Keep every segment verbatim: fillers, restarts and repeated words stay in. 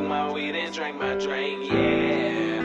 my weed and drink my drink, yeah.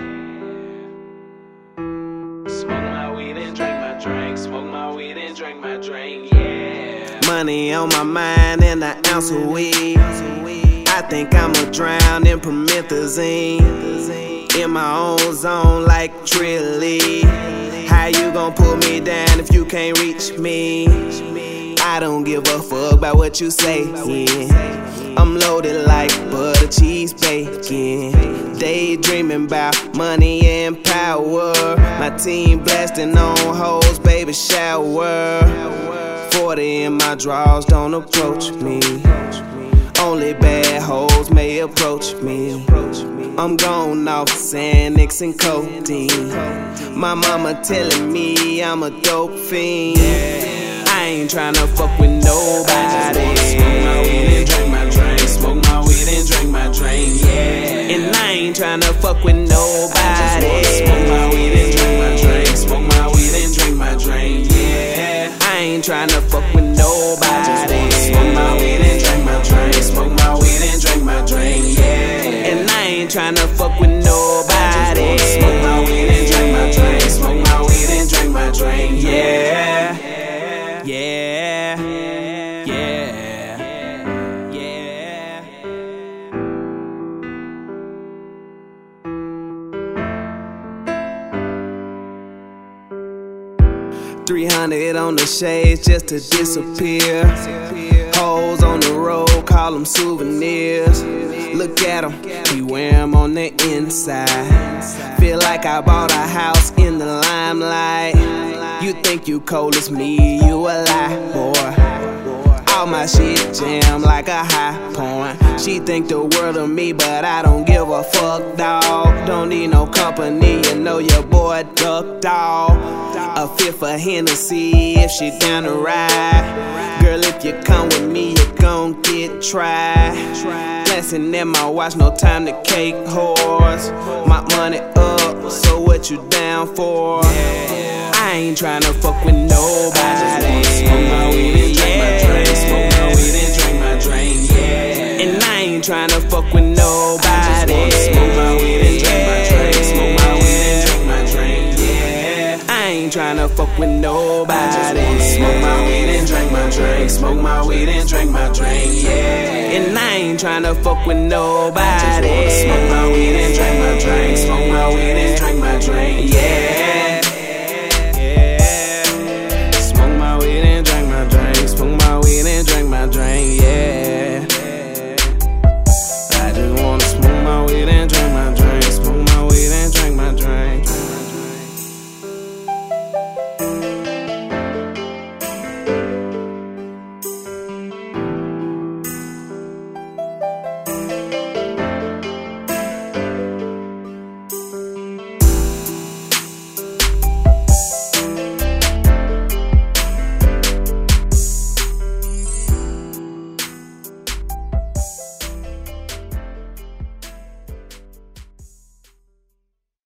Smoke my weed and drink my drink, smoke my weed and drink my drink, yeah. Money on my mind and an ounce of weed. I think I'ma drown in promethazine, in my own zone like Trilly. How you gon' pull me down if you can't reach me? I don't give a fuck about what you say, yeah. I'm loaded like butter cheese bacon, daydreaming about money and power. My team blasting on hoes, baby shower. Forty in my drawers, don't approach me. Only bad hoes may approach me. I'm gone off Xanax and codeine. My mama telling me I'm a dope fiend. I ain't tryna fuck with nobody. Smoke my weed and drink my drink, smoke my weed and drink my drink, yeah. And I ain't tryna fuck with nobody. Smoke my weed and drink my drink, smoke my weed and drink my drink, yeah. I ain't tryna fuck with nobody. Smoke my weed and drink my drink, smoke my weed and drink my drink, yeah. And I ain't tryna fuck with nobody. Smoke my weed and drink my drink, smoke my weed and drink my drink, yeah. Yeah, yeah, yeah. Three hundred on the shades just to disappear. Hoes on the road, call them souvenirs. Look at them, we wear them on the inside. Feel like I bought a house in the limelight. You think you cold as me, you a lie, boy. All my shit jam like a high point. She think the world of me, but I don't give a fuck, dawg. Don't need no company, you know your boy duck, dawg. A fifth of Hennessy if she down to ride. Girl, if you come with me, you gon' get tried. Glancing at my watch, no time to cake horse. My money up, so what you down for? I ain't tryna fuck with nobody. Smoke my weed and drink my drink, smoke my weed and drink my drink, yeah. And I ain't tryna fuck with nobody. Smoke my weed and drink my drink, smoke my weed and drink my drink, yeah. I ain't tryna fuck with nobody. Smoke my weed and drink my drink, smoke my weed and drink my drink, yeah. And I ain't tryna fuck with nobody. Smoke my weed and drink my drink, smoke my weed and drink my drink, yeah.